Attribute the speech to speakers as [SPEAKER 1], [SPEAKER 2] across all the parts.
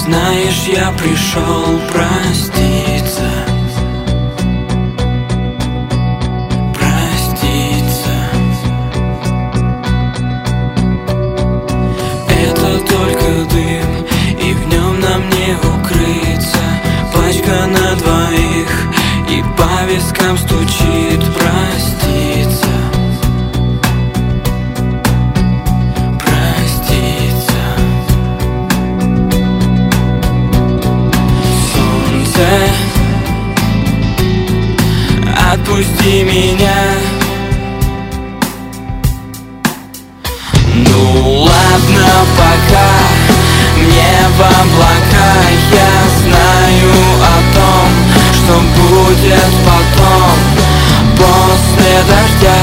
[SPEAKER 1] Знаешь, я пришел проститься. Проститься. Это только дым, и в нем нам не укрыться. Пачка на двоих, и по вискам стучит. Проститься. Отпусти меня. Ну ладно, пока мне в облака. Я знаю о том, что будет потом, после дождя.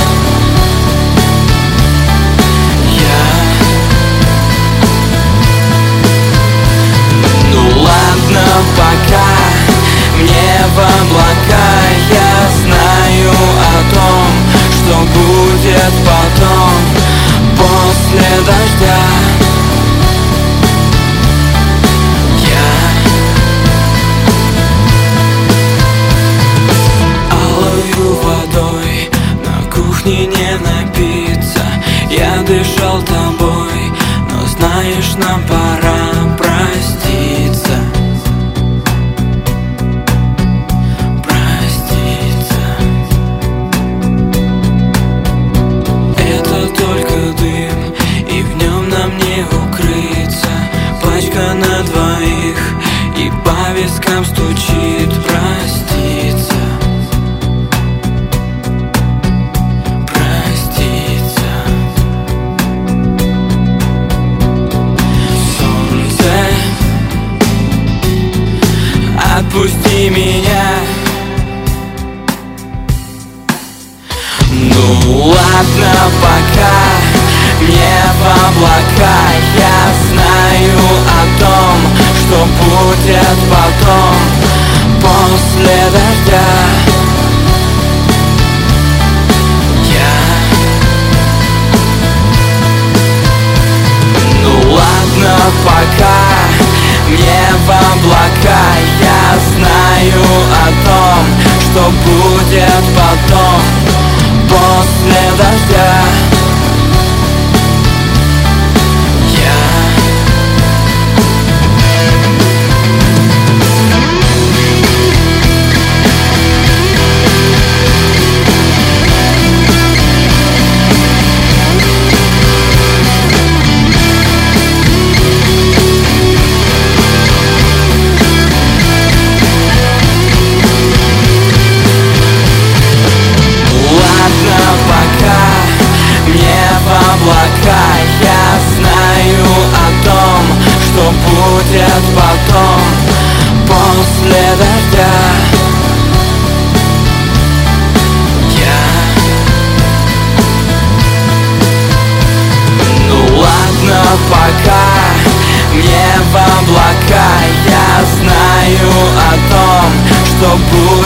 [SPEAKER 1] Ну ладно, пока мне в облака. Я знаю о том, что будет потом, после дождя. Алою водой на кухне не напиться. Я дышал тобой, но знаешь, нам пора проститься. Пачка на двоих, и по вискам стучит. Проститься. Проститься. Солнце, отпусти меня. Ну ладно, пока мне в облака. Я знаю о том, что будет потом, после дождя. Ну ладно, пока мне в облака. Я знаю о том, что будет потом, после дождя. Я знаю о том, что будет потом, после дождя. Ну ладно, пока мне в облака. Я знаю о том, что будет